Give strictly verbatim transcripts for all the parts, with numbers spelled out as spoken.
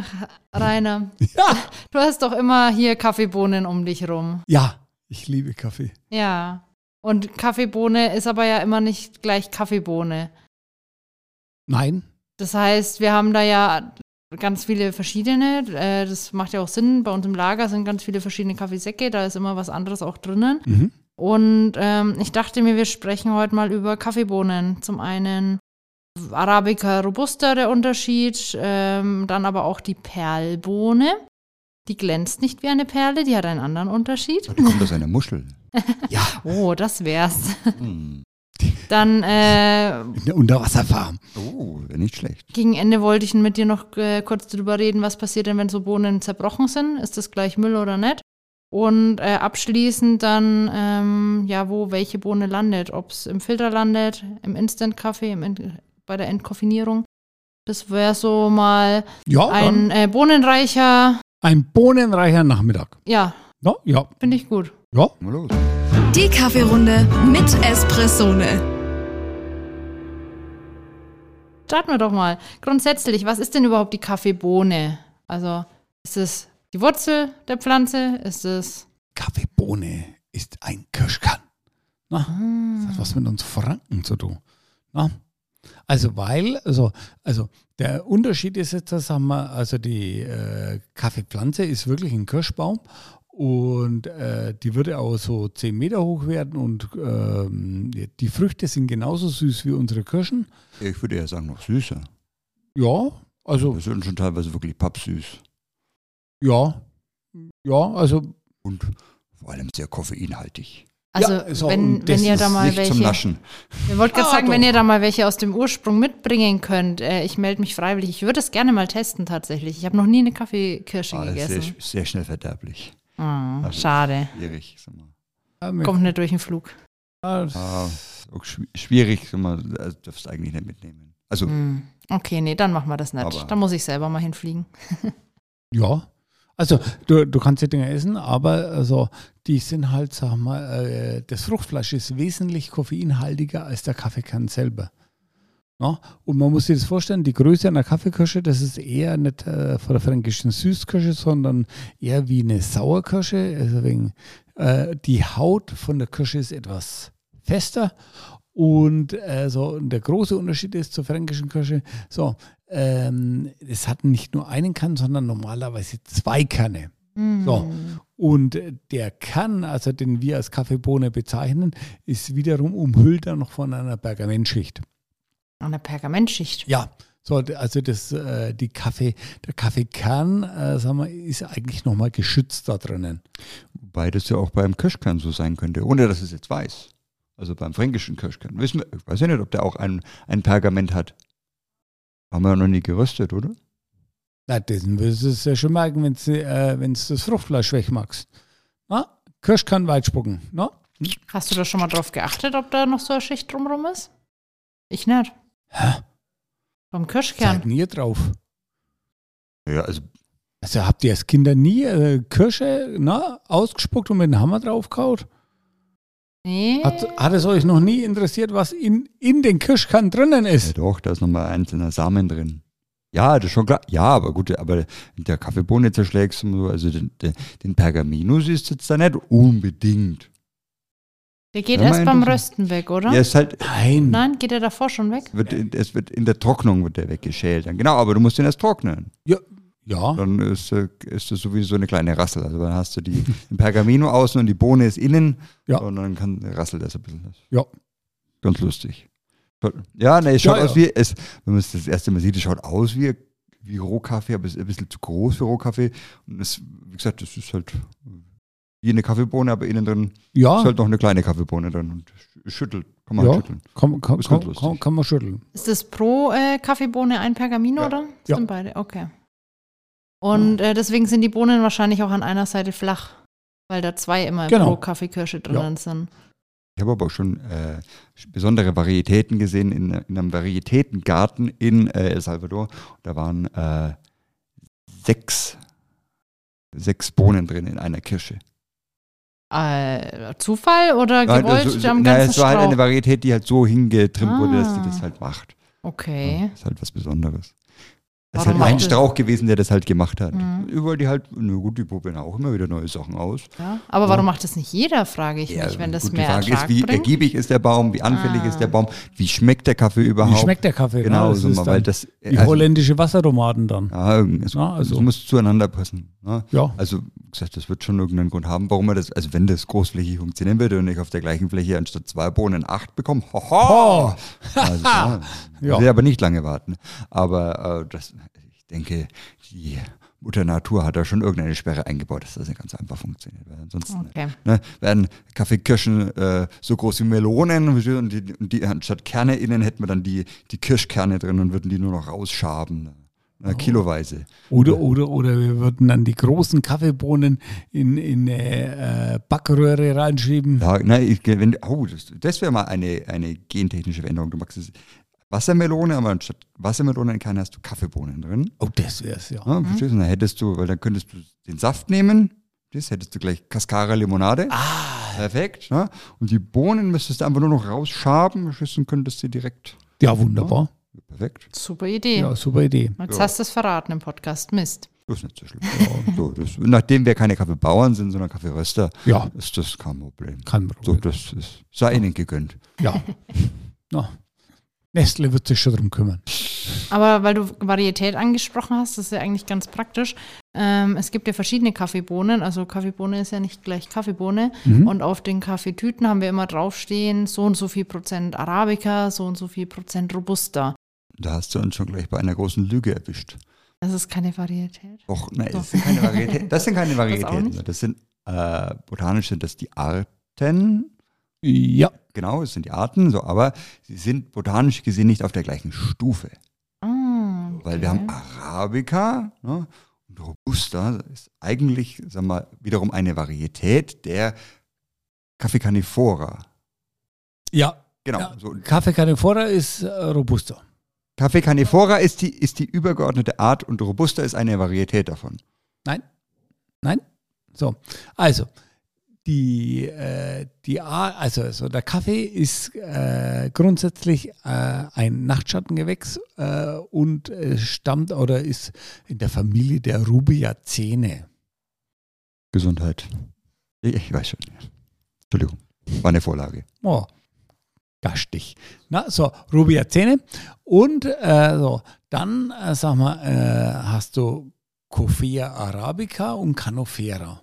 Ach, Rainer, Ja. du hast doch immer hier Kaffeebohnen um dich rum. Ja, ich liebe Kaffee. Ja, und Kaffeebohne ist aber ja immer nicht gleich Kaffeebohne. Nein. Das heißt, wir haben da ja ganz viele verschiedene, äh, das macht ja auch Sinn, bei uns im Lager sind ganz viele verschiedene Kaffeesäcke, da ist immer was anderes auch drinnen. Mhm. Und ähm, ich dachte mir, wir sprechen heute mal über Kaffeebohnen. Zum einen Arabica Robusta, der Unterschied, ähm, dann aber auch die Perlbohne. Die glänzt nicht wie eine Perle, die hat einen anderen Unterschied. Die kommt aus einer Muschel. Ja. Oh, das wär's. Hm. Dann äh, Eine Unterwasserfarm. Oh, wäre nicht schlecht. gegen Ende wollte ich mit dir noch äh, kurz drüber reden, was passiert denn, wenn so Bohnen zerbrochen sind. Ist das gleich Müll oder nicht? Und äh, abschließend dann, ähm, ja, wo welche Bohne landet. Ob es im Filter landet, im Instant-Kaffee, im In- bei der Entkoffinierung. Das wäre so mal Ja, ein dann äh, bohnenreicher, ein bohnenreicher Nachmittag. ja, Ja, ja, finde ich gut. ja. Mal los. Die Kaffeerunde mit Espressone. Starten wir doch mal. Grundsätzlich, was ist denn überhaupt die Kaffeebohne? Also, ist es die Wurzel der Pflanze? Ist es Kaffeebohne ist ein Kirschkern. Na, das hat was mit uns Franken zu tun. Na? Also, weil, also, also der Unterschied ist jetzt, sagen wir, also die äh, Kaffeepflanze ist wirklich ein Kirschbaum und äh, die würde auch so zehn Meter hoch werden und ähm, die Früchte sind genauso süß wie unsere Kirschen. Ich würde eher sagen, noch süßer. Ja, also, Das sind schon teilweise wirklich pappsüß. ja, ja, also, Und vor allem sehr koffeinhaltig. Also, Ja, so, wenn, und das wenn ihr da ist mal Nicht zum welche, Naschen. ich wollte gerade Ah, sagen, doch. wenn ihr da mal welche aus dem Ursprung mitbringen könnt, äh, ich melde mich freiwillig. Ich würde es gerne mal testen tatsächlich. Ich habe noch nie eine Kaffeekirsche Ah, das ist sehr, gegessen. sehr schnell verderblich. Ah, Also, schade. Schwierig. Sag mal. ja, mir- Kommt nicht durch den Flug. ja, Ah, auch schw- schwierig, sag mal, also darfst du eigentlich nicht mitnehmen. Also, Hm. Okay, nee, dann machen wir das nicht. Aber- Da muss ich selber mal hinfliegen. Ja, also du, du kannst die Dinger essen, aber also, die sind halt, sag mal, äh, das Fruchtfleisch ist wesentlich koffeinhaltiger als der Kaffeekern selber. Ja? Und man muss sich das vorstellen, die Größe einer Kaffeekirsche, das ist eher nicht äh, von der fränkischen Süßkirsche, sondern eher wie eine Sauerkirsche. Also wegen, äh, die Haut von der Kirsche ist etwas fester. Und äh, so, und der große Unterschied ist zur fränkischen Kirsche, so, ähm, es hat nicht nur einen Kern, sondern normalerweise zwei Kerne. So. Und der Kern, also den wir als Kaffeebohne bezeichnen, ist wiederum umhüllt dann noch von einer Pergamentschicht. Eine Pergamentschicht. Ja, so, also das, äh, die Kaffee, der Kaffeekern, äh, sagen wir, ist eigentlich nochmal geschützt da drinnen. wobei das ja auch beim Kirschkern so sein könnte, ohne dass es jetzt weiß. Also beim fränkischen Kirschkern. Wissen wir, ich weiß ja nicht, ob der auch ein, ein Pergament hat. Haben wir ja noch nie geröstet, oder? Na, das wirst du es ja schon merken, wenn du äh, wenn's das Fruchtfleisch wegmachst. Na? Kirschkern weitspucken. Na? Hast du da schon mal drauf geachtet, ob da noch so eine Schicht drumrum ist? Ich nicht. Hä? Beim Kirschkern. Seid nie drauf. Ja, also Also habt ihr als Kinder nie äh, Kirsche na, ausgespuckt und mit dem Hammer draufgehauen? Nee. Hat, hat es euch noch nie interessiert, was in, in den Kirschkern drinnen ja ist? doch, da ist nochmal einzelner Samen drin. Ja, das ist schon klar. Ja, aber gut, aber mit der Kaffeebohne zerschlägst du so, also den, den, den Pergaminus ist jetzt da nicht unbedingt. Der geht Ja, erst mein beim das- Rösten weg, oder? Der ist halt, Nein. Nein, geht er davor schon weg? wird, es wird in der Trocknung wird der weggeschält. Dann. Genau, aber du musst den erst trocknen. Ja. ja. Dann ist, äh, ist das sowieso eine kleine Rassel. Also dann hast du die, den Pergamino außen und die Bohne ist innen. Ja. Und dann kann, rasselt das ein bisschen. Ja. Ganz lustig. Ja, ne, es schaut Ja, aus ja. wie, es, wenn man es das erste Mal sieht, es schaut aus wie, wie Rohkaffee, aber es ist ein bisschen zu groß für Rohkaffee. Und es, wie gesagt, das ist halt wie eine Kaffeebohne, aber innen drin Ja, ist halt noch eine kleine Kaffeebohne drin und schüttelt, kann man Ja. halt schütteln. kann, kann, Ist kann, ganz kann, lustig. kann man schütteln. Ist das pro äh, Kaffeebohne ein Pergamino, Ja. oder? Das Ja. sind beide, okay. Und äh, deswegen sind die Bohnen wahrscheinlich auch an einer Seite flach, weil da zwei immer Genau. pro Kaffeekirsche drinnen sind. Ich habe aber auch schon äh, besondere Varietäten gesehen in, in einem Varietätengarten in äh, El Salvador. Da waren äh, sechs, sechs Bohnen drin in einer Kirsche. Äh, Zufall oder Ja, gewollt also, am na, ganzen es war halt eine Strauch? Varietät, die halt so hingetrimmt wurde, dass die Ah. das halt macht. Ja, Okay. ist halt was Besonderes. Es ist Warum halt ein macht es- Strauch gewesen, der das halt gemacht hat. Mhm. Überall die halt, na gut, die probieren auch immer wieder neue Sachen aus. Ja, aber warum macht das nicht jeder, frage ich mich, wenn das gut, mehr die Frage Ertrag ist, wie bringt? ergiebig ist der Baum, wie anfällig Ah. ist der Baum, wie schmeckt der Kaffee überhaupt? Wie schmeckt der Kaffee? Genau, das so ist mal, dann weil das die also, holländische Wassertomaten dann. ja, es, Ja, also- es muss zueinander passen. Ne? Ja. Also, wie gesagt, das wird schon irgendeinen Grund haben, warum man das, also wenn das großflächig funktionieren würde und ich auf der gleichen Fläche anstatt zwei Bohnen acht bekomme, hoho! Also, ja, Ja. will aber nicht lange warten. Aber äh, das, ich denke, die Mutter Natur hat da schon irgendeine Sperre eingebaut, dass das nicht ganz einfach funktioniert. Weil ansonsten Okay. ne, werden Kaffeekirschen äh, so groß wie Melonen und die, und die anstatt Kerne innen hätten wir dann die, die Kirschkerne drin und würden die nur noch rausschaben. Ne, kiloweise. Oder, oder, oder wir würden dann die großen Kaffeebohnen in, in eine äh, Backröhre reinschieben. Ja, ne, ich, wenn, oh, das, das wäre mal eine, eine gentechnische Veränderung. Du magst es Wassermelone, aber anstatt Wassermelonenkerne hast du Kaffeebohnen drin. Oh, das wär's ja. Ja, verstehst du? Und dann hättest du, weil dann könntest du den Saft nehmen, das hättest du gleich Cascara Limonade. Ah. Perfekt. Ne? Und die Bohnen müsstest du einfach nur noch rausschaben, verstehst du, und könntest sie direkt. Ja, wunderbar. Perfekt. Super Idee. Ja, super Idee. Jetzt Ja. hast du es verraten im Podcast. Mist. Das ist nicht so schlimm. Ja, so, das, nachdem wir keine Kaffeebauern sind, sondern Kaffeeröster, Ja, ist das kein Problem. kein So, Problem. das ist, sei ihnen gegönnt. Ja. Na, Nestle wird sich schon drum kümmern. Aber weil du Varietät angesprochen hast, das ist ja eigentlich ganz praktisch. Ähm, es gibt ja verschiedene Kaffeebohnen. Also Kaffeebohne ist ja nicht gleich Kaffeebohne. Mhm. Und auf den Kaffeetüten haben wir immer draufstehen, so und so viel Prozent Arabica, so und so viel Prozent Robusta. Da hast du uns schon gleich bei einer großen Lüge erwischt. Das ist keine Varietät. Doch, nein, Doch. das sind keine Varietäten. Das sind keine auch Varietäten. nicht? Das sind, äh, botanisch sind das die Arten. Ja. Genau, es sind die Arten, so, aber sie sind botanisch gesehen nicht auf der gleichen Stufe. Ah, Weil wir haben Arabica, ne, und Robusta ist eigentlich, sagen wir mal, wiederum eine Varietät der Caffe Canifora. Ja. Genau. Ja. So. Kaffee Canifora ist äh, Robusta. Caffe Canifora ist die, ist die übergeordnete Art und Robusta ist eine Varietät davon. Nein. Nein. So. Also, die, äh, die Art, also, also der Kaffee ist äh, grundsätzlich äh, ein Nachtschattengewächs äh, und äh, stammt oder ist in der Familie der Rubiazene. Gesundheit. Ich, ich weiß schon. Entschuldigung. War eine Vorlage. Oh, gastig. Na, so, Rubiazene. Und äh, so, dann, äh, sag mal, äh, hast du Coffea arabica und Canofera.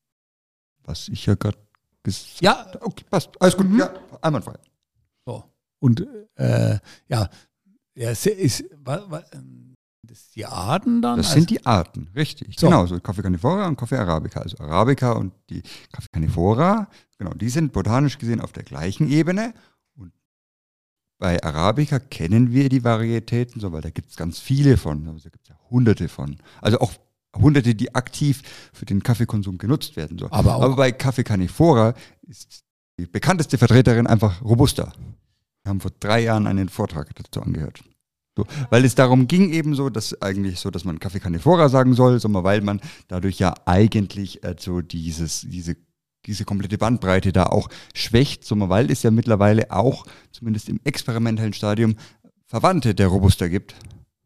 Was ich ja gerade gesagt habe. Ja, Okay, passt. Alles gut. Mhm. Ja, einwandfrei. so. Und äh, ja, ja, es ist, wa, wa, das ist die Arten dann? Das Also- sind die Arten, richtig. So. Genau, so Caffe Canifora und Caffe Arabica. Also Arabica und die Caffe Canifora, genau, die sind botanisch gesehen auf der gleichen Ebene. Und bei Arabica kennen wir die Varietäten, so, weil da gibt es ganz viele von. Also da gibt es ja hunderte von. Also auch hunderte, die aktiv für den Kaffeekonsum genutzt werden. So. Aber auch- Aber bei Caffe Canifora ist die bekannteste Vertreterin einfach Robusta. Wir haben vor drei Jahren einen Vortrag dazu angehört. So, weil es darum ging eben so, dass eigentlich so, dass man Caffe Canifora sagen soll, sondern weil man dadurch ja eigentlich äh, so dieses, diese, diese komplette Bandbreite da auch schwächt, sondern weil es ja mittlerweile auch, zumindest im experimentellen Stadium, Verwandte der Robusta gibt,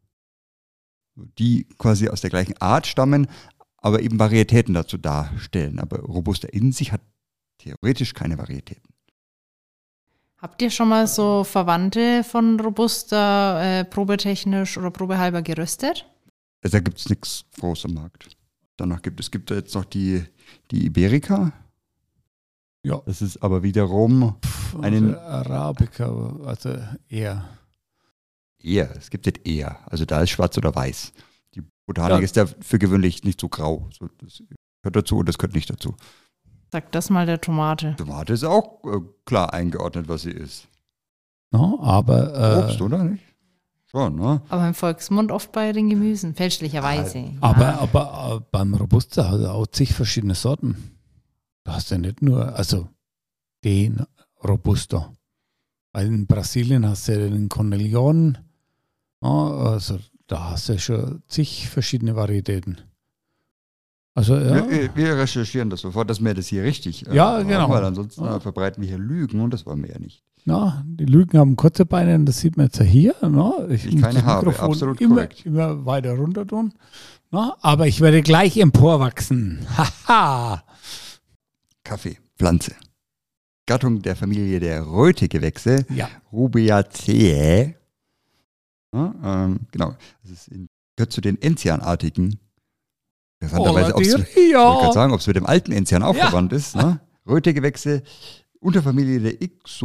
die quasi aus der gleichen Art stammen, aber eben Varietäten dazu darstellen. Aber Robusta in sich hat theoretisch keine Varietäten. Habt ihr schon mal so Verwandte von Robusta äh, probetechnisch oder probehalber geröstet? Also da gibt es nichts groß am Markt. Danach gibt es gibt jetzt noch die, die Iberica. Ja. Das ist aber wiederum einen Also Arabica, also eher. eher. Es gibt nicht eher. Also da ist schwarz oder weiß. Die Botanik Ja. ist da für gewöhnlich nicht so grau. So, das gehört dazu und das gehört nicht dazu. Sag das mal der Tomate. Tomate ist auch äh, klar eingeordnet, was sie ist. No, aber Obst, äh, oder nicht? Schon, ne? Aber im Volksmund oft bei den Gemüsen, fälschlicherweise. Ja. aber, aber äh, beim Robusta hat er auch zig verschiedene Sorten. Da hast du nicht nur, also den Robusta. Weil in Brasilien hast du den Cornelion. Ja, also da hast du schon zig verschiedene Varietäten. Also ja. Wir, wir recherchieren das sofort, dass wir das hier richtig äh, Ja, haben, genau. weil ansonsten Ja. äh, verbreiten wir hier Lügen und das wollen wir ja nicht. Na, die Lügen haben kurze Beine und das sieht man jetzt ja hier. Na, ich Ich muss keine das habe, Mikrofon absolut immer, korrekt. immer weiter runter tun. Na, aber ich werde gleich emporwachsen. Haha. Kaffee, Pflanze. Gattung der Familie der Rötegewächse, Ja. Rubiaceae. Ja, ähm, genau, das ist in, gehört zu den Enzianartigen. Interessanterweise, Oh, ob's, die- ich wollte ja. gerade sagen, ob es mit dem alten Enzian auch Ja. verwandt ist. Ne? Rötegewächse, Unterfamilie der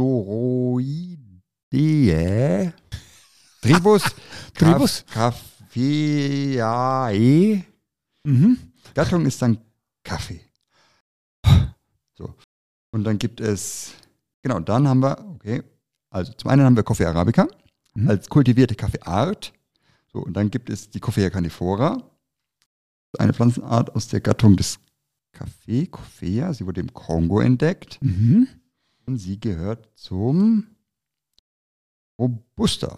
Ixoroideae. Tribus, Tribus. Caffeae. Mhm. Gattung ist dann Kaffee. So. Und dann gibt es, genau, dann haben wir, okay, also zum einen haben wir Coffea arabica Mhm. als kultivierte Kaffeeart. So, und dann gibt es die Coffea canephora, eine Pflanzenart aus der Gattung des Kaffee, Coffea. Sie wurde im Kongo entdeckt Mhm. und sie gehört zum Robusta.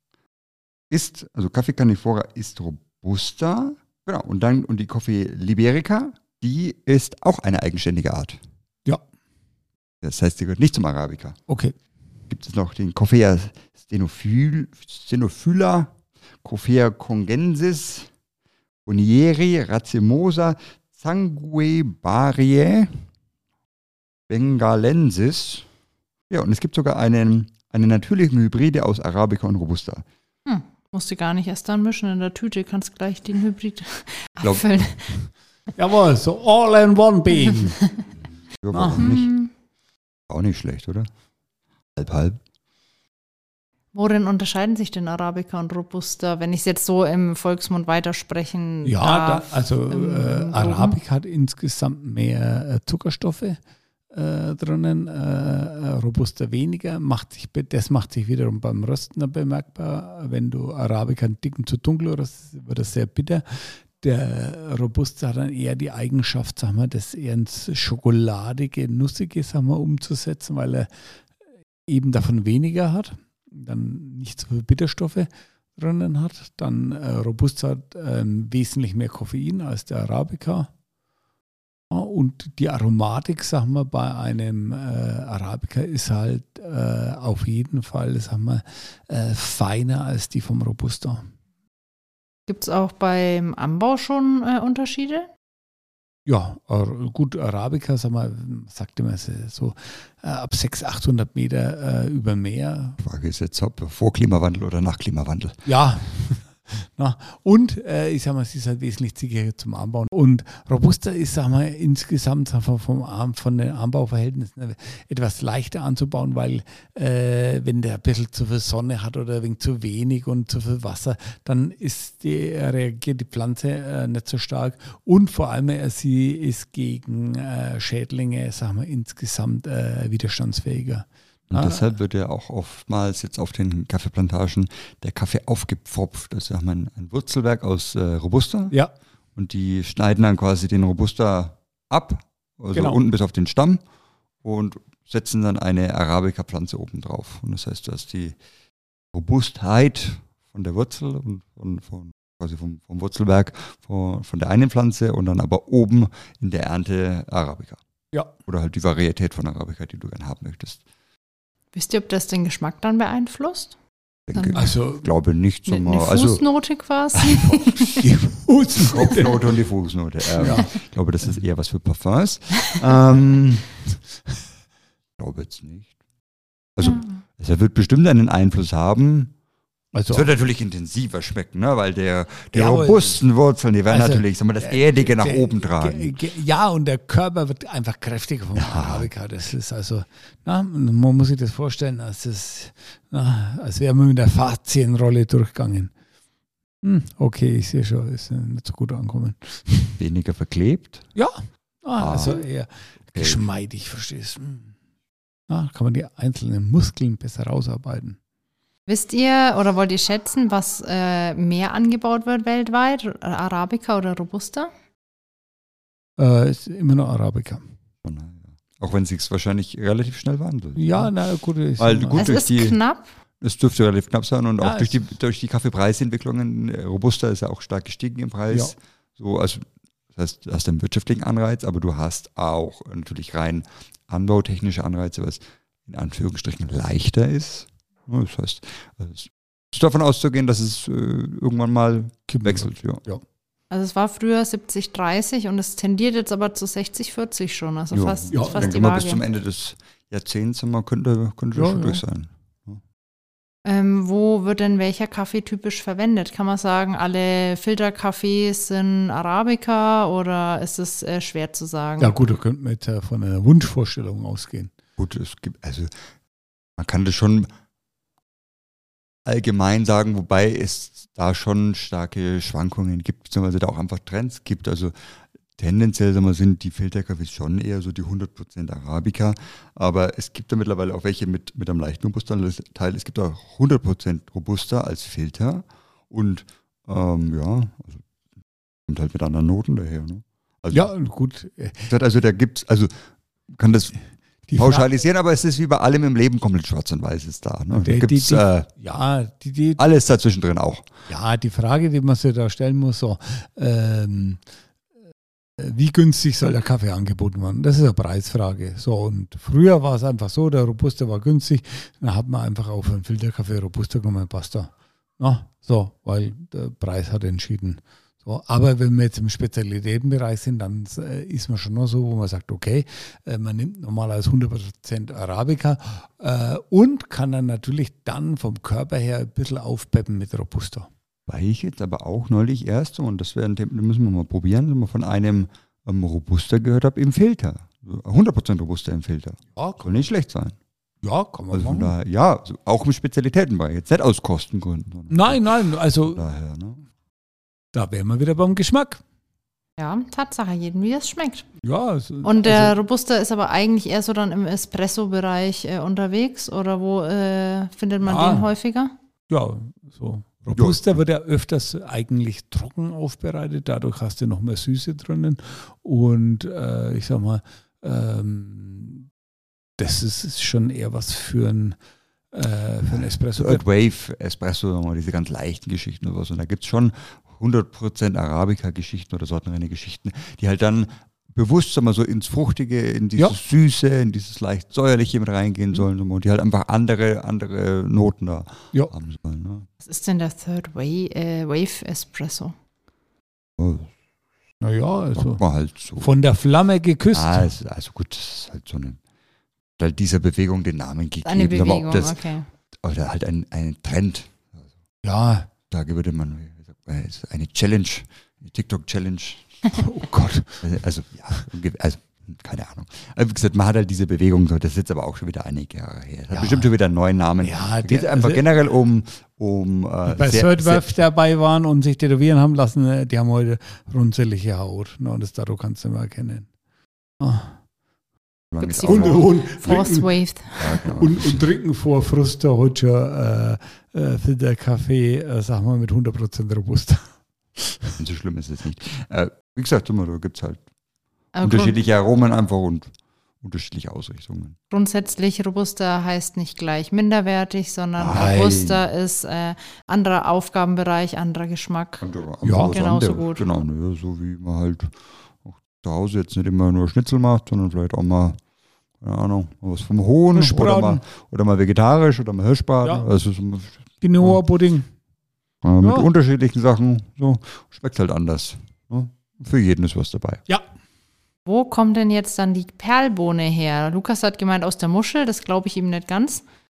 Ist, also Kaffee canephora ist Robusta. Genau, und dann, und die Coffea liberica, die ist auch eine eigenständige Art. Ja. Das heißt, sie gehört nicht zum Arabica. Okay. Gibt es noch den Coffea stenophyl, stenophylla, Coffea congensis, Bonieri, Racemosa, Zanguebariae, Bengalensis. Ja, und es gibt sogar einen, einen natürlichen Hybride aus Arabica und Robusta. Hm, musst du gar nicht erst dann mischen in der Tüte, kannst gleich den Hybrid Glaub- abfüllen. Jawohl, so all in one bean. Ja, warum Ah. nicht? Hm. Auch nicht schlecht, oder? Halb, halb. Worin unterscheiden sich denn Arabica und Robusta, wenn ich es jetzt so im Volksmund weitersprechen Ja, da, darf? also im äh, Groben? Arabica hat insgesamt mehr äh, Zuckerstoffe äh, drinnen, äh, Robusta weniger. Macht sich, be- das macht sich wiederum beim Rösten dann bemerkbar. Wenn du Arabica einen Dicken zu dunkel röstest, wird das sehr bitter. Der Robusta hat dann eher die Eigenschaft, sagen wir, das eher ins schokoladige, nussige, sagen wir, umzusetzen, weil er eben davon weniger hat, dann nicht so viele Bitterstoffe drinnen hat. Dann äh, Robusta hat ähm, wesentlich mehr Koffein als der Arabica. Ja, und die Aromatik, sagen wir, bei einem äh, Arabica ist halt äh, auf jeden Fall, sagen wir, äh, feiner als die vom Robusta. Gibt es auch beim Anbau schon äh, Unterschiede? Ja, Ar- gut, Arabica, sagen wir, sagt immer so äh, ab sechshundert, achthundert Meter äh, über Meer. Die Frage ist jetzt, ob vor Klimawandel oder nach Klimawandel. Ja, na, und äh, ich sag mal, es ist halt wesentlich sicherer zum Anbauen. Und Robusta ist, sag mal, insgesamt sag mal, vom Arm, von den Anbauverhältnissen etwas leichter anzubauen, weil äh, wenn der ein bisschen zu viel Sonne hat oder ein wenig zu wenig und zu viel Wasser, dann ist die, reagiert die Pflanze äh, nicht so stark. Und vor allem, äh, sie ist gegen äh, Schädlinge, sagen wir, insgesamt äh, widerstandsfähiger. Und Ah. deshalb wird ja auch oftmals jetzt auf den Kaffeeplantagen der Kaffee aufgepfropft. Also haben wir ein, ein Wurzelwerk aus äh, Robusta Ja, und die schneiden dann quasi den Robusta ab, also Genau. unten bis auf den Stamm und setzen dann eine Arabica-Pflanze oben drauf. Und das heißt, dass die Robustheit von der Wurzel und von, von quasi vom, vom Wurzelwerk von, von der einen Pflanze und dann aber oben in der Ernte Arabica. ja. Oder halt die Varietät von Arabica, die du gerne haben möchtest. Wisst ihr, ob das den Geschmack dann beeinflusst? Denke, Also ich glaube nicht. Eine, Zumal, eine also Fußnote quasi? die Fußnote. Kopfnote und die Fußnote. Ähm, Ja. Ich glaube, das ist eher was für Parfums. ähm, ich glaube jetzt nicht. Also, Ja. es wird bestimmt einen Einfluss haben. Also, Es wird natürlich intensiver schmecken, ne? Weil der, die Ja, aber- robusten Wurzeln, die werden Also, natürlich, sagen wir, das Erdige nach Der- oben ge- tragen. ge- Ja, und der Körper wird einfach kräftiger vom Arabica. Das ist also, na, man muss sich das vorstellen, als, das, na, als wäre man mit der Faszienrolle durchgegangen. Hm, okay, ich sehe schon, ist nicht so gut angekommen. Weniger verklebt. Ja, ah, Ah, also eher okay. geschmeidig, verstehst du? Hm. Na, kann man die einzelnen Muskeln besser rausarbeiten. Wisst ihr oder wollt ihr schätzen, was äh, mehr angebaut wird weltweit? Arabica oder Robusta? Äh, ist immer noch Arabica. Von daher. Auch wenn es sich wahrscheinlich relativ schnell wandelt. Ja, na gut. Ich Weil sag mal, gut, es durch ist die- knapp. Es dürfte relativ knapp sein und Ja, auch durch es- die, durch die Kaffeepreisentwicklungen, äh, Robusta ist ja auch stark gestiegen im Preis. Ja. So, also das heißt, du hast einen wirtschaftlichen Anreiz, aber du hast auch natürlich rein anbautechnische Anreize, was in Anführungsstrichen leichter ist. Das heißt, es ist davon auszugehen, dass es äh, irgendwann mal wechselt. Ja. Ja. Also es war früher siebzig dreißig und es tendiert jetzt aber zu sechzig vierzig schon. Also Ja. fast, Ja, fast Denke die mal, Waage. bis zum Ende des Jahrzehnts immer könnte, könnte das Ja, schon ja. durch sein. Ähm, wo wird denn welcher Kaffee typisch verwendet? Kann man sagen, alle Filterkaffees sind Arabica oder ist es äh, schwer zu sagen? Ja gut, da könnte man jetzt äh, von einer Wunschvorstellung ausgehen. Gut, es gibt, also man kann das schon allgemein sagen, wobei es da schon starke Schwankungen gibt, beziehungsweise da auch einfach Trends gibt. Also tendenziell sagen wir, sind die Filterkaffees schon eher so die hundert Prozent Arabica, aber es gibt da mittlerweile auch welche mit, mit einem leichten Robusta-Teil. Es gibt auch hundert Prozent Robusta als Filter und ähm, ja, also kommt halt mit anderen Noten daher. Ne? Also, Ja, gut. äh, also da gibt's, also kann das Die Fra- pauschalisieren, aber es ist wie bei allem im Leben komplett schwarz und weiß ist da. Ne? Da Die- gibt's die- die- äh, Ja, die, die, alles dazwischen drin auch. ja, die Frage, die man sich da stellen muss, so, ähm, äh, wie günstig soll der Kaffee angeboten werden? Das ist eine Preisfrage. So, und früher war es einfach so, der Robusta war günstig, dann hat man einfach auf einen Filterkaffee Robusta genommen, Pasta. Na, so, weil der Preis hat entschieden. So, aber wenn wir jetzt im Spezialitätenbereich sind, dann äh, ist man schon noch so, wo man sagt, okay, äh, man nimmt normalerweise hundert Prozent Arabica äh, und kann dann natürlich dann vom Körper her ein bisschen aufpeppen mit Robusta. Weil ich jetzt aber auch neulich erst, und das wäre ein Thema, das müssen wir mal probieren, wenn man von einem ähm, Robusta gehört habe im Filter. hundert Prozent Robusta im Filter. Ja, Soll nicht schlecht sein. ja kann man Also von machen. daher, ja, so auch im Spezialitätenbereich, jetzt nicht aus Kostengründen. sondern Nein, nein, Von also daher, ne? da wären wir wieder beim Geschmack. Ja, Tatsache, jedem wie es schmeckt. Ja, also, Und der also, Robusta ist aber eigentlich eher so dann im Espresso-Bereich äh, unterwegs oder wo äh, findet man Ja. den häufiger? ja, so. Robusta wird ja öfters eigentlich trocken aufbereitet, dadurch hast du noch mehr Süße drinnen und äh, ich sag mal, ähm, das ist, ist schon eher was für ein, äh, für ein Espresso. Third Wave, Espresso, nochmal diese ganz leichten Geschichten oder was. Und da gibt es schon hundert Prozent Arabica-Geschichten oder Sortenrenne-Geschichten, die halt dann bewusst sagen wir, so ins Fruchtige, in dieses Ja. Süße, in dieses leicht Säuerliche mit reingehen sollen und die halt einfach andere, andere Noten da Ja. haben sollen. Ne? Was ist denn der Third Wave, äh, Wave Espresso? Oh, Naja, also sagt man halt so. von der Flamme geküsst. Ah, es, also gut, das ist halt so eine, halt dieser Bewegung den Namen gegeben. Eine aber Bewegung, ob das, okay. oder halt ein, ein Trend. Ja, Da würde man, wie sagt man, es ist eine Challenge, eine TikTok-Challenge. oh Gott. Also, ja, unge- also, keine Ahnung. Also, wie gesagt, man hat halt diese Bewegung, so, das ist jetzt aber auch schon wieder einige Jahre her. Das hat Ja. bestimmt schon wieder einen neuen Namen. Ja, Da geht es der- einfach also- generell um, um äh, Bei sehr- Third sehr- Wave dabei waren und sich tätowieren haben lassen, äh, die haben heute runzelige Haut. Ne, und das dadurch kannst du immer erkennen. Ah. solange Gibt's es die auch Und, noch- und, Force trinken, Wave. ja, genau. und, und trinken vor Frust heute schon äh, äh, Filterkaffee, äh, sagen wir, mit hundert Prozent Robusta. Und so schlimm ist es nicht. Äh, wie gesagt, immer, da gibt es halt Aber unterschiedliche Aromen einfach und unterschiedliche Ausrichtungen. Grundsätzlich Robusta heißt nicht gleich minderwertig, sondern Nein. Robusta ist äh, anderer Aufgabenbereich, anderer Geschmack. Und, äh, Ja, einfach was genauso anderes. gut. Genau, ne, so wie man halt auch zu Hause jetzt nicht immer nur Schnitzel macht, sondern vielleicht auch mal, keine Ahnung, mal was vom Hohn oder Hirschbraten. mal, oder mal vegetarisch oder mal Hirschbraten. Ja. Also so, Quinoa-Pudding. äh, mit Ja. unterschiedlichen Sachen. So schmeckt halt anders. Ne? Für jeden ist was dabei. Ja. Wo kommt denn jetzt dann die Perlbohne her? Lukas hat gemeint aus der Muschel, das glaube ich ihm nicht ganz.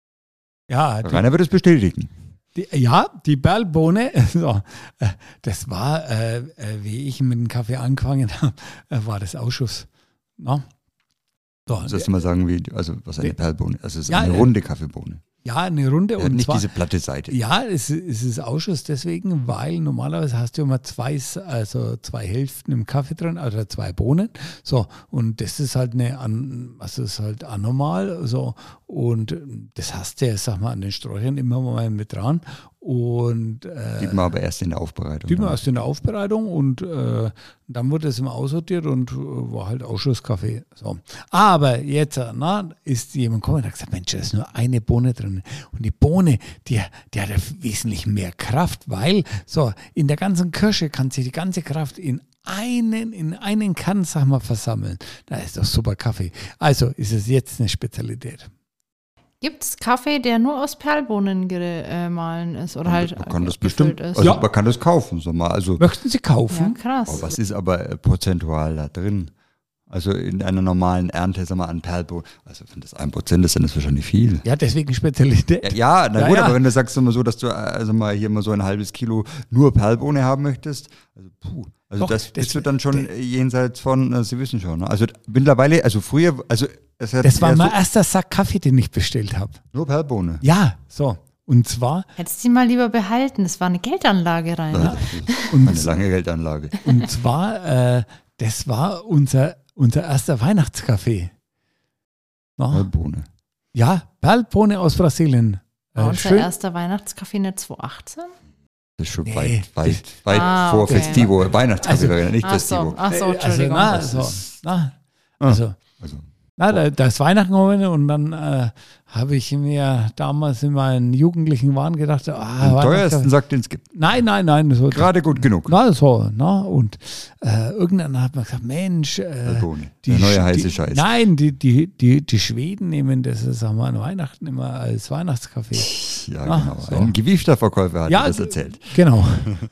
Ja, die, Rainer wird es bestätigen. die, ja, die Perlbohne, so, äh, das war, äh, äh, wie ich mit dem Kaffee angefangen habe, äh, war das Ausschuss. No? So, Das heißt mal sagen, wie, also was eine Die- Perlbohne. Also es ist Ja, eine äh, runde Kaffeebohne. ja, eine Runde. Er hat und nicht zwar, diese platte Seite. Ja, es, es ist Ausschuss deswegen, weil normalerweise hast du immer zwei, also zwei Hälften im Kaffee drin, also zwei Bohnen. So, und das ist halt eine, an- also das ist halt anormal. So, und das hast du, sag mal, an den Sträuchern immer mal mit dran. Und äh, Sieht man aber erst in der Aufbereitung. sieht man erst in der Aufbereitung und äh, dann wurde es immer aussortiert und äh, war halt Ausschusskaffee. So. Aber jetzt na, ist jemand gekommen und hat gesagt, Mensch, da ist nur eine Bohne drin. Und die Bohne, die, die hat ja wesentlich mehr Kraft, weil so in der ganzen Kirsche kann sich die ganze Kraft in einen, in einen Kann, sag mal, versammeln. Da ist doch super Kaffee. Also ist es jetzt eine Spezialität. Gibt es Kaffee, der nur aus Perlbohnen gemahlen ist oder halt Man kann das gefüllt bestimmt, ist? also Ja. man kann das kaufen. So mal. Also, Möchten Sie Ja, kaufen? krass. oh, was ist aber äh, prozentual da drin? Also in einer normalen Ernte, sag mal, an Perlbohnen. Also wenn das ein Prozent ist, dann ist das wahrscheinlich viel. Ja, deswegen Spezialität. Ja, ja, na Ja, gut, ja. aber wenn du sagst immer so, dass du also mal hier mal so ein halbes Kilo nur Perlbohne haben möchtest, also puh, also Doch, das das- bist du dann schon jenseits von, äh, Sie wissen schon, ne? Also mittlerweile, also früher, also es hat Das war eher mein so, erster Sack Kaffee, den ich bestellt habe. nur Perlbohne. Ja, so. Und zwar, Hättest du die mal lieber behalten, das war eine Geldanlage rein. Das ist eine lange Geldanlage. und zwar, äh, das war unser, unser erster Weihnachtskaffee. No? Perlbohne. Ja, Perlbohne aus Brasilien. War Äh, unser schön. erster Weihnachtskaffee nicht zwanzig achtzehn? Das ist schon Nee, weit, weit, weit Ah, vor okay. Festivo, Weihnachtskaffee, Also- nicht Ach Festivo. so, ach so, Äh, Entschuldigung. Also, na, Das so, ist- na, Ah. also, Also, na, da, da ist Weihnachten gekommen und dann äh, habe ich mir damals in meinen jugendlichen Wahn gedacht, ah, am teuersten Weihnachtskaffee. sagt, den es gibt. Nein, nein, nein. So, Gerade gut genug. na, so, na, und äh, irgendwann hat man gesagt, Mensch, äh, Perlbohne. die, Der neue Sch- heiße die, Scheiß. Nein, die, die, die, die Schweden nehmen das, sagen wir, an Weihnachten immer als Weihnachtskaffee. Ja, Ah, genau. so. Ein gewiefter Verkäufer hat Ja, mir das d- erzählt. Genau.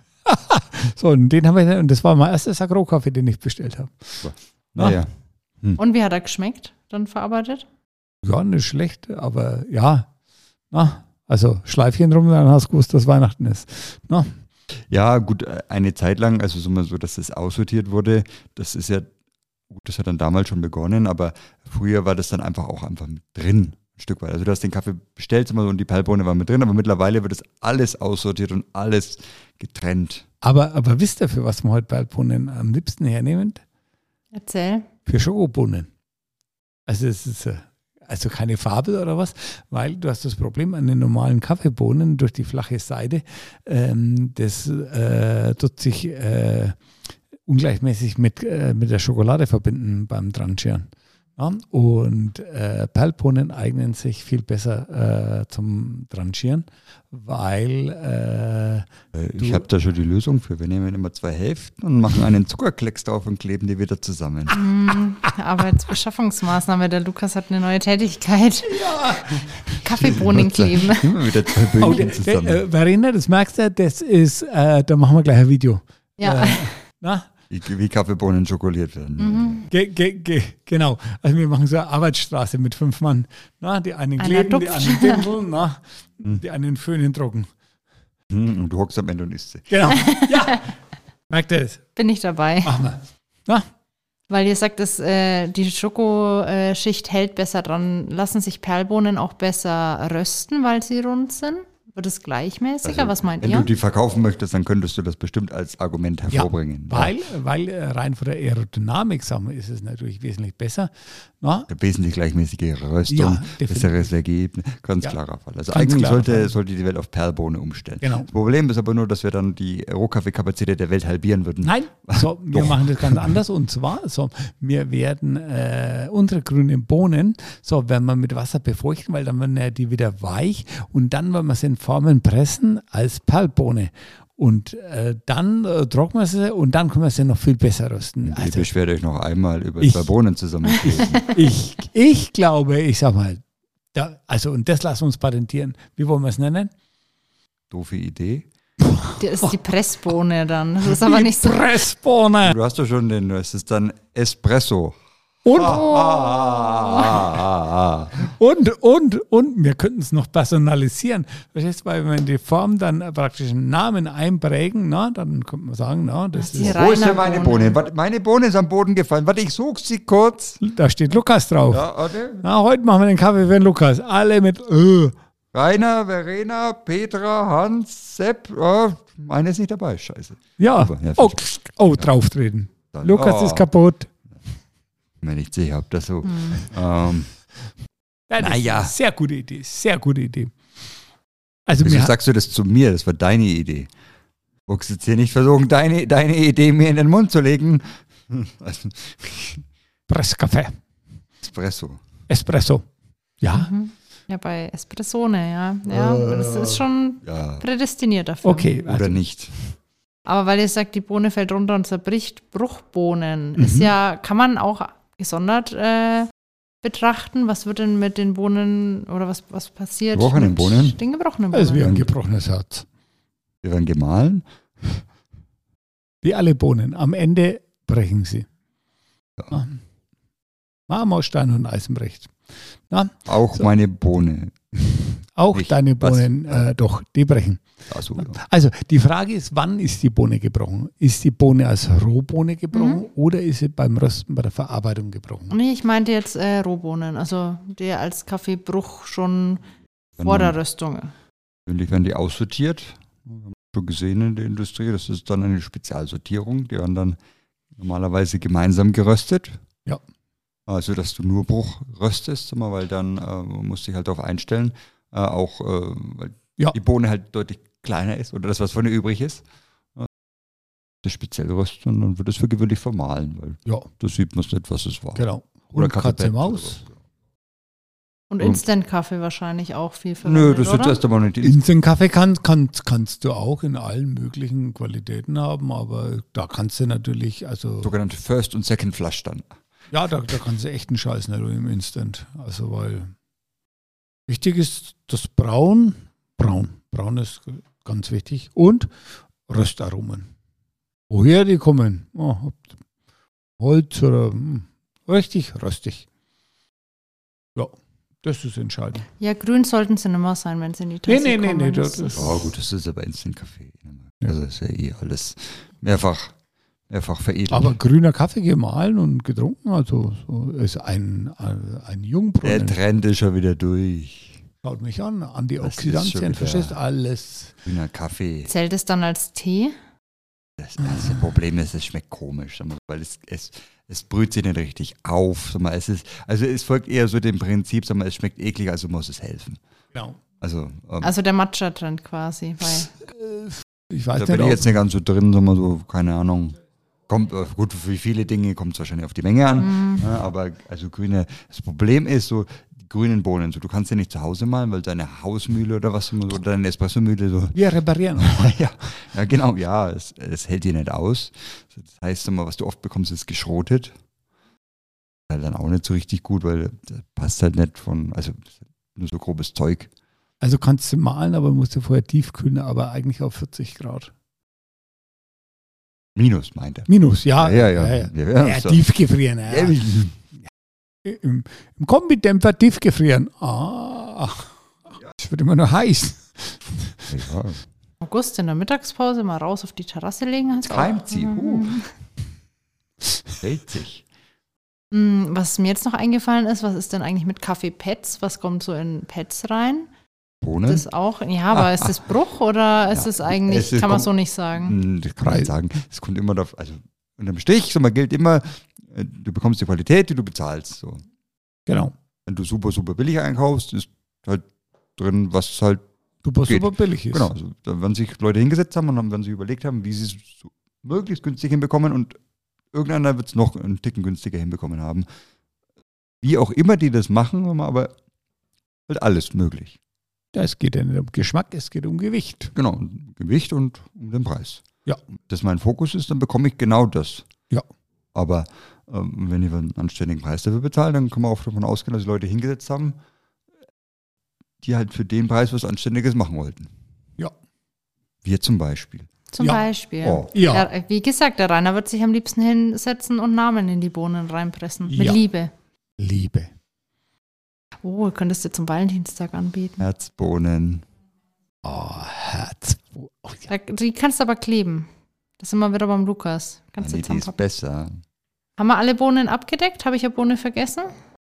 So, und den habe ich, und das war mein erster Sack Rohkaffee, den ich bestellt habe. Naja. Und wie hat er geschmeckt, dann verarbeitet? Ja, nicht schlecht, aber ja, na, also Schleifchen drum, dann hast du gewusst, dass Weihnachten ist. Na, Ja, gut, eine Zeit lang, also so mal so, dass das aussortiert wurde, das ist ja, gut, das hat dann damals schon begonnen, aber früher war das dann einfach auch einfach mit drin, ein Stück weit. Also du hast den Kaffee bestellt immer so und die Perlbohne war mit drin, aber mittlerweile wird das alles aussortiert und alles getrennt. aber, aber wisst ihr, für was wir heute Perlbohnen am liebsten hernehmen? Erzähl. Für Schokobohnen. Also es ist äh, also keine Farbe oder was, weil du hast das Problem an den normalen Kaffeebohnen durch die flache Seite, ähm, das äh, tut sich äh, ungleichmäßig mit, äh, mit der Schokolade verbinden beim Dranscheren. Ja, und äh, Perlbohnen eignen sich viel besser äh, zum Dranscheren, weil äh, Äh, Du- Ich habe da schon die Lösung für. Wir nehmen immer zwei Hälften und machen einen Zuckerklecks drauf und kleben die wieder zusammen. Mm, Arbeitsbeschaffungsmaßnahme. Der Lukas hat eine neue Tätigkeit. Kaffeebohnen kleben. Immer wieder zwei oh, Böhnchen der, der, zusammen. äh, Verena, das merkst du, das ist, äh, da machen wir gleich ein Video. Ja. Äh, na? Wie, wie Kaffeebohnen schokoliert werden. Ge, ge, ge, genau. Also wir machen so eine Arbeitsstraße mit fünf Mann. Na, die einen Einer kleben, die tupft. anderen dimmeln, na, die einen föhnen trocken. Hm, Und du hockst am Ende und isst sie. Genau. Ja. Merkt ihr das? Bin ich dabei. Machen wir. Na, Weil ihr sagt, dass äh, die Schokoschicht hält besser dran. Lassen sich Perlbohnen auch besser rösten, weil sie rund sind? Wird es gleichmäßiger? Also, Was meint Wenn ihr? du die verkaufen möchtest, dann könntest du das bestimmt als Argument hervorbringen. ja, weil, weil äh, rein von der Aerodynamik sagen wir, ist es natürlich wesentlich besser. Na, Eine wesentlich gleichmäßige Röstung, Ja, definitiv. besseres Ergebnis, ganz Ja, klarer Fall. Also ganz eigentlich klarer sollte, Fall. sollte die Welt auf Perlbohne umstellen. Genau. Das Problem ist aber nur, dass wir dann die Rohkaffeekapazität der Welt halbieren würden. Nein, so, wir Doch. machen das ganz anders. Und zwar, so, wir werden äh, unsere grünen Bohnen, so, wenn wir mit Wasser befeuchten, weil dann werden ja die wieder weich und dann werden wir sie in Formen pressen als Perlbohne. Und äh, dann äh, trocknen wir sie und dann können wir sie noch viel besser rösten. Ihr Also, beschwert euch noch einmal über Ich- zwei Bohnen zusammenkleben. ich, ich glaube, ich sag mal, da, also und das lassen wir uns patentieren. Wie wollen wir es nennen? Doofe Idee. Das ist die Pressbohne dann. Das ist aber Die nicht so. Pressbohne. Du hast doch schon den, es ist dann Espresso. Und, Ah, ah, ah. und, und, und, wir könnten es noch personalisieren. Verstehst du, weil wenn die Form dann praktisch einen Namen einprägen, na, dann könnte man sagen, na, das Die ist, Ra- Wo ist denn Rainer meine Bohne. Bohne? Warte, meine Bohne ist am Boden gefallen. Warte, ich suche sie kurz. da steht Lukas drauf. Ja, warte. Na, heute machen wir den Kaffee für den Lukas. Alle mit äh. Rainer, Verena, Petra, Hans, Sepp. Oh, meine ist nicht dabei. Scheiße. Ja, Super, ja, oh, verstehe. oh, drauftreten. Dann- Lukas oh, ist kaputt. Wenn ich sehe, ob das so. Hm. Ähm, Ja, das Naja. ist eine sehr gute Idee, sehr gute Idee. Also wieso mir, sagst du das zu mir? Das war deine Idee. Du musst jetzt hier nicht versuchen, deine, deine Idee mir in den Mund zu legen. Hm, also, Presskaffee, Espresso. Espresso. Ja, Mhm. Ja, bei Espressone, ja. Ja, das ist schon Ja. prädestiniert dafür. okay. Oder Also, nicht. Aber weil ihr sagt, die Bohne fällt runter und zerbricht, Bruchbohnen Mhm. ist ja, kann man auch gesondert äh, betrachten? Was wird denn mit den Bohnen oder was, was passiert Gebrochenen mit Bohnen? den gebrochenen Bohnen? Also wie ein gebrochenes Herz. Die werden gemahlen. Wie alle Bohnen. Am Ende brechen sie. Ja. Marmorstein und Eisenbrecht. Na, Auch so. meine Bohne. Auch Nicht. deine Was? Bohnen, äh, doch, die brechen. Also, ja. Also die Frage ist, wann ist die Bohne gebrochen? Ist die Bohne als Rohbohne gebrochen Mhm. oder ist sie beim Rösten, bei der Verarbeitung gebrochen? Nee, ich meinte jetzt äh, Rohbohnen, also der als Kaffeebruch schon Wenn vor der man- Röstung. Gewöhnlich werden die aussortiert. Wir haben schon gesehen in der Industrie, das ist dann eine Spezialsortierung. Die werden dann normalerweise gemeinsam geröstet. Ja. Also, dass du nur Bruch röstest, sag mal, weil dann äh, musst du dich halt darauf einstellen, äh, auch äh, weil Ja. die Bohne halt deutlich kleiner ist oder das, was von ihr übrig ist. Äh, das speziell rösten und dann wird es für gewöhnlich vermahlen, weil Ja, das sieht man nicht, was es war. genau. Oder Und Katze Kaffeepad Maus. oder Und Und- Instant-Kaffee wahrscheinlich auch viel was. verwendet, Nö, das ist oder? jetzt erstmal nicht. Instant-Kaffee kann, kann, kannst du auch in allen möglichen Qualitäten haben, aber da kannst du natürlich, also Sogenannte First- und Second-Flush dann. ja, da, da kannst du echt einen Scheiß nicht im Instant. Also weil wichtig ist das Braun, Braun, Braun ist ganz wichtig und Röstaromen. Woher die kommen? Oh, ob Holz oder hm, richtig röstig. Ja, das ist entscheidend. Ja, grün sollten sie nicht mehr sein, wenn sie in die Tasse Nee, nee, nee, kommen. nee, Das das- ist- Oh gut, das ist aber Instant-Kaffee. Ja. Also ist ja eh alles mehrfach, mehrfach veredelt. Aber grüner Kaffee gemahlen und getrunken, also so ist ein, ein, ein der Jungbrunnen. Trend ist schon wieder durch. Schaut mich an, Das ist Antioxidantien, schon wieder- verstehst alles. Grüner Kaffee. Zählt es dann als Tee? Das erste Problem ist, es schmeckt komisch, sag mal, weil es, es, es brüht sich nicht richtig auf. Sag mal, es ist, also es folgt eher so dem Prinzip, sag mal, es schmeckt eklig, also muss es helfen. Genau. Also, ähm, Also der Matcha-Trend quasi. Weil Ich weiß da nicht, bin ich ob- jetzt nicht ganz so drin, sag mal so, keine Ahnung. Kommt, äh, gut, für viele Dinge kommt es wahrscheinlich auf die Menge an, ja, aber also grüne, das Problem ist so, die grünen Bohnen, so, du kannst ja nicht zu Hause malen, weil deine Hausmühle oder was, oder deine Espressomühle so, wir reparieren. ja, ja, genau, ja, es, es hält dir nicht aus. Das heißt immer, was du oft bekommst, ist geschrotet. Halt dann auch nicht so richtig gut, weil das passt halt nicht von, also nur so grobes Zeug. Also kannst du malen, aber musst du vorher tiefkühlen, aber eigentlich auf vierzig Grad. Minus, meint er. Minus, ja. Ja, ja, ja. ja, Ja, ja. ja, so. Tiefgefrieren. Ja. Ja, Im, Im Kombidämpfer tiefgefrieren. Ah, es wird immer noch heiß. ja. August in der Mittagspause mal raus auf die Terrasse legen. Hast du Keimt auch- sie, huh. Hält sich. Mm, Was mir jetzt noch eingefallen ist, was ist denn eigentlich mit Kaffeepads? Was kommt so in Pads rein? Bohnen? Das auch, ja, aber ist das Bruch oder ist Ja, es eigentlich, es ist- kann man kommt- so nicht sagen? Hm, Das kann man nicht sagen. Es kommt immer darauf, also unterm Strich, sag mal, gilt immer, äh, du bekommst die Qualität, die du bezahlst. So. Genau. Wenn du super, super billig einkaufst, ist halt drin, was halt, Super, Geht. super billig ist. genau, also, da werden sich Leute hingesetzt haben und haben, werden sich überlegt haben, wie sie es so möglichst günstig hinbekommen und irgendeiner wird es noch einen Ticken günstiger hinbekommen haben. Wie auch immer die das machen, aber halt alles möglich. Ja, es geht ja nicht um Geschmack, es geht um Gewicht. Genau, um Gewicht und um den Preis. Ja. Wenn das mein Fokus ist, dann bekomme ich genau das. Ja. Aber ähm, wenn ich einen anständigen Preis dafür bezahle, dann kann man auch davon ausgehen, dass die Leute hingesetzt haben, die halt für den Preis was Anständiges machen wollten. Ja. Wir zum Beispiel. Zum Ja. Beispiel. Oh. Ja. Der, wie gesagt, der Rainer wird sich am liebsten hinsetzen und Namen in die Bohnen reinpressen. Mit Ja. Liebe. Liebe. Oh, könntest du zum Valentinstag anbieten. Herzbohnen. Oh, Herz. Oh, ja. Da, die kannst du aber kleben. Das sind wir wieder beim Lukas. Kannst du Nee, die ist zusammenpacken. besser. Haben wir alle Bohnen abgedeckt? Habe ich eine Bohne vergessen?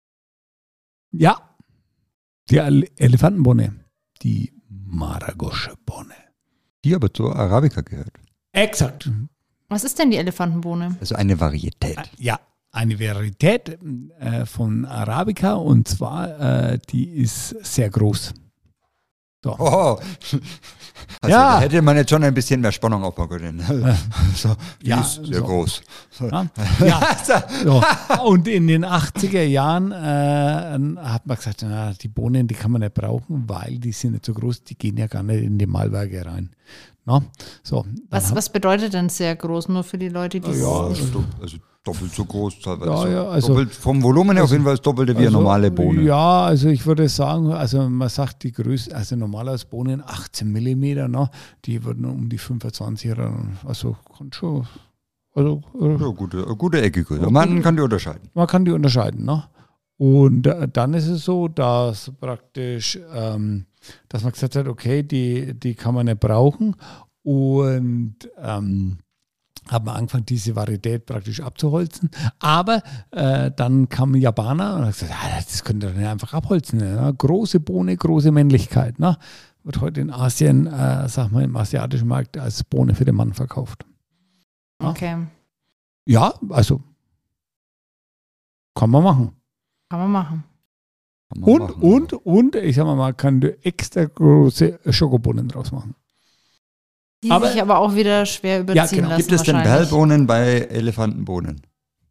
Ja. Die Ele- Elefantenbohne. Die Maragosche-Bohne. Die aber zur Arabica gehört. Exakt. Was ist denn die Elefantenbohne? Also eine Varietät. Ja, eine Varietät äh, von Arabica und zwar, äh, die ist sehr groß. So. Oh. Also Ja. da hätte man jetzt schon ein bisschen mehr Spannung aufbauen können. So, die Ja, ist sehr so. groß. So. Ja, ja. So. Und in den achtziger Jahren äh, hat man gesagt, na, die Bohnen, die kann man nicht brauchen, weil die sind nicht so groß, die gehen ja gar nicht in die Mahlwerke rein. Ja, so, Was, was bedeutet denn sehr groß? Nur für die Leute, die Ja, es nicht. also, also doppelt so groß teilweise. Ja, ja, also- doppelt, vom Volumen her auf jeden Fall das Doppelte wie eine normale Bohne. Ja, also ich würde sagen, also man sagt die Größe, also normalerweise Bohnen achtzehn Millimeter, ne, die würden um die fünfundzwanzig, also kann schon, also äh, Ja, gute, gute Ecke. Man kann die unterscheiden. man kann die unterscheiden. Ne? Und äh, dann ist es so, dass praktisch, ähm, dass man gesagt hat, okay, die, die kann man nicht brauchen und ähm, haben wir angefangen, diese Varietät praktisch abzuholzen. Aber äh, dann kam ein Japaner und hat gesagt, ah, das könnt ihr nicht einfach abholzen. Ne? Große Bohne, große Männlichkeit. Ne? Wird heute in Asien, äh, sag mal, im asiatischen Markt als Bohne für den Mann verkauft. Ja. Okay, Ja, also kann man machen. kann man machen. Kann man Und, machen. und, und, ich sag mal, man kann extra große Schokobohnen draus machen. Die Aber- sich aber auch wieder schwer überziehen genau. lassen. Gibt es denn wahrscheinlich. Perlbohnen bei Elefantenbohnen?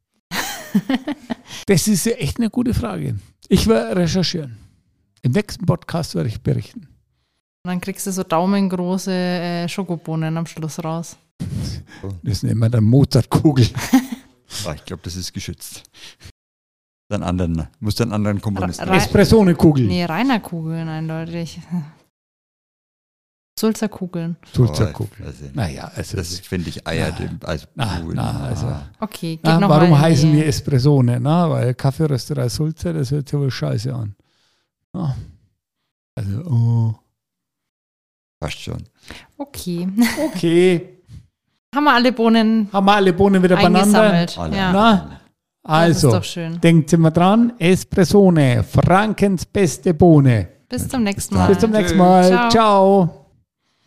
Das ist echt eine gute Frage. Ich werde recherchieren. Im nächsten Podcast werde ich berichten. Und dann kriegst du so daumengroße äh, Schokobohnen am Schluss raus. Das nennen wir dann Mozartkugel. Ah, ich glaube, das ist geschützt. Dann anderen, muss dann anderen Komponisten. Ra- Ra- Espressone-Kugel. Nee, Rainer-Kugeln eindeutig. Sulzer-Kugeln. Sulzerkugel. Oh, also, Naja, also das finde ich Eier dem, als Na, Buh, na, na. also- Okay, geht na, noch warum mal in heißen die- wir Espressone? Na, weil Kaffeerösterei Sulzer, das hört sich wohl scheiße an. Na, also, oh. Passt schon. Okay. Okay, Haben wir alle Bohnen haben wir alle Bohnen wieder beieinander? eingesammelt. Alle. Ja, Na, das ist also, doch schön. denkt immer dran, Espressone, Frankens beste Bohne. Bis zum nächsten dann. Mal. Bis zum nächsten Mal. Ciao. Ciao.